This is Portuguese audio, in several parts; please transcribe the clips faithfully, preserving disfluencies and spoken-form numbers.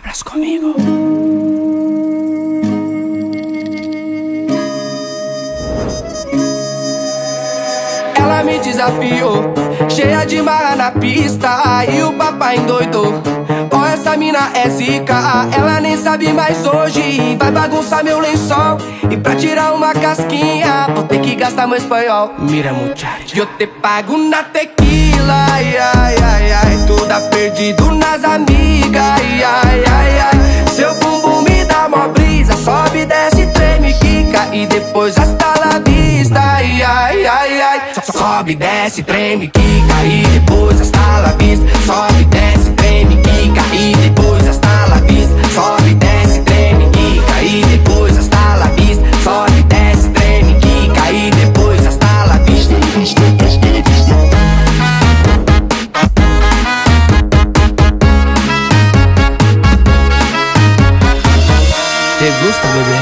Abraça comigo. Ela me desafiou, cheia de marra na pista, e o papai endoidou. Ó, essa mina é zica, ela nem sabe mais hoje. Vai bagunçar meu lençol, e pra tirar uma casquinha vou ter que gastar meu espanhol. Mira, muchacha, eu te pago na tequila, ai, ai, ai, ai. Tu dá perdido nas amigas, ai, ai, ai, ai. Seu bumbum me dá mó brisa, sobe, desce, treme, quica, e depois hasta la vista, ai, ai, ai, ai. Sobe, desce, treme, quica, e depois hasta la vista. Sobe, desce, treme, quica, e depois hasta la vista. Sobe, desce, treme, quica, e depois hasta la vista. Sobe, desce, treme, quica, e depois hasta la vista. Te gusta, bebê?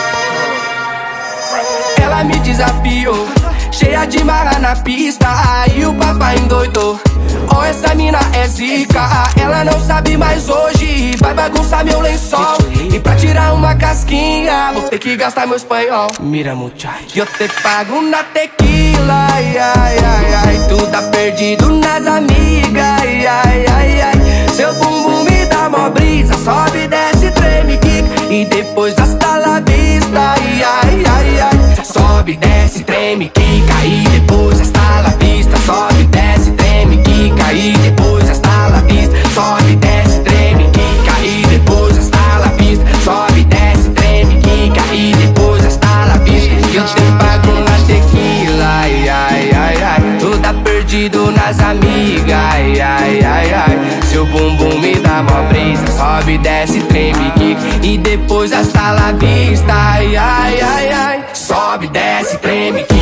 Ela me desafiou, cheia de marra na pista, aí o papai endoidou. Ó, essa mina é zica, ela não sabe mais hoje. Vai bagunçar meu lençol, e pra tirar uma casquinha vou ter que gastar meu espanhol. Mira, muchacha, eu te pago na tequila, ai, ai, ai, ai. Tu tá perdido nas amigas, ai, ai, ai, ai. Seu bumbum me dá mó brisa, sobe, desce, treme, quica, e depois hasta la vista, ai, ai, ai, ai. Sobe, desce, treme, quica, e depois hasta la vista. Sobe, desce, treme, quica, e depois hasta la vista. Sobe, desce, treme, quica, e depois hasta la vista. Sobe, desce, treme, quica, e depois hasta la vista. Eu te pago na tequila, ai, ai, ai, ai. Tu tá perdido nas amigas, ai, ai, ai, ai. Seu bumbum me dá mó brisa, sobe, desce, treme, quica, e depois hasta la vista, ai, ai, ai, ai. Sobe, desce, treme,